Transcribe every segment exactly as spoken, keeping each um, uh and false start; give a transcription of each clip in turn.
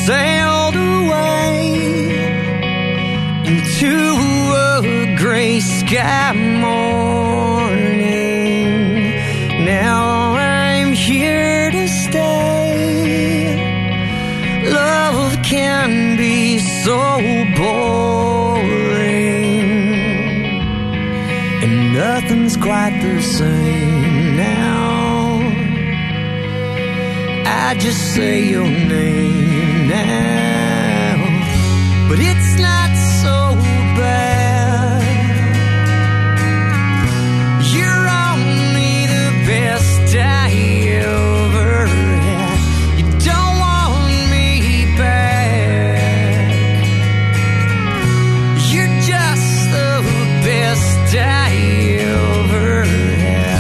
sailed away into a gray sky morning. Now I'm here to stay. Love can be so boring, and nothing's quite the same now. I just say your name now, but it's not so bad. You're only the best I ever had. You don't want me back. You're just the best I ever had.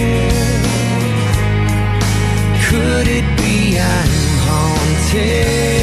Could it be I'm haunted?